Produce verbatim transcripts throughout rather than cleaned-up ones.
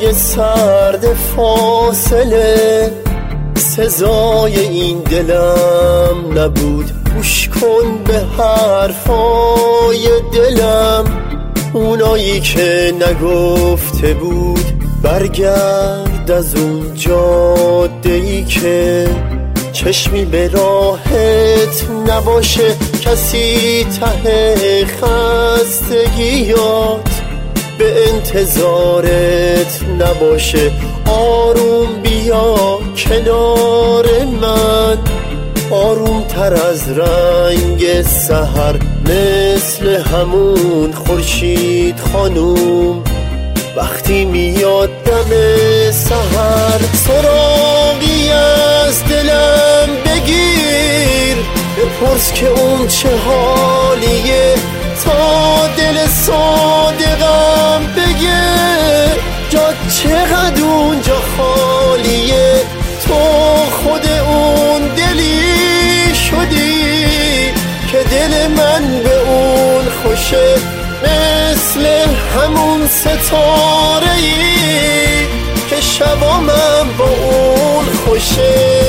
صدای سرد فاصله سزای این دلم نبود. گوش کن به حرفای دلم، اونایی که نگفته بود برگرد از اون جاده‌ای که چشمی به راهت نباشه، کسی ته خستگیات به انتظارت نباشه. آروم بیا کنار من، آروم تر از رنگ سحر، مثل همون خورشید خانوم وقتی میاد دم سحر. سراغی از دلم بگیر، بپرس که اون چه حالیه، تا دل صادقم بگه جا چقدر اونجا خالیه. تو خود اون دلی شدی که دل من به اون خوشه، مثل همون ستاره‌ای که شبامم با اون خوشه.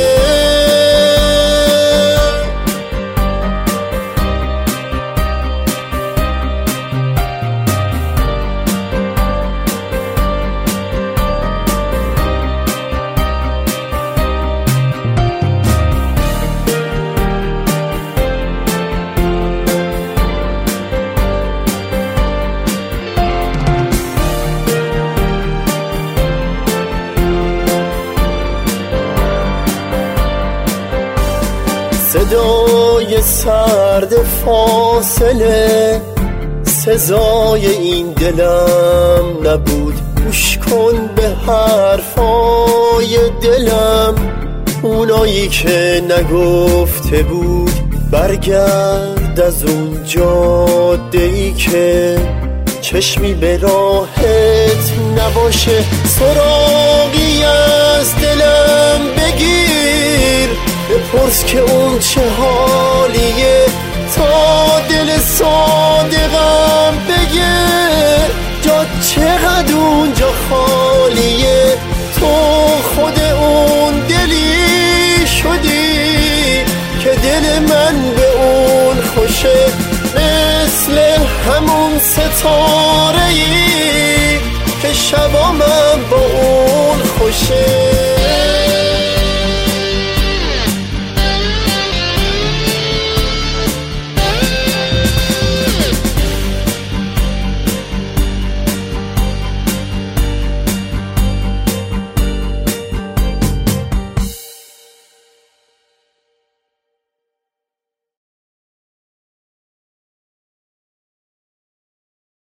صدای سرد فاصله سزای این دلم نبود. گوش کن به حرفای دلم، اونایی که نگفته بود برگرد از اون جاده‌ای که چشمی به راهت نباشه. سراغی از دلم بگیر، بپرس که اون چه حالیه، تا دل صادقم بگه جا چقدر اونجا خالیه. تو خود اون دلی شدی که دل من به اون خوشه، مثل همون ستاره‌ای که شبامم با اون خوشه.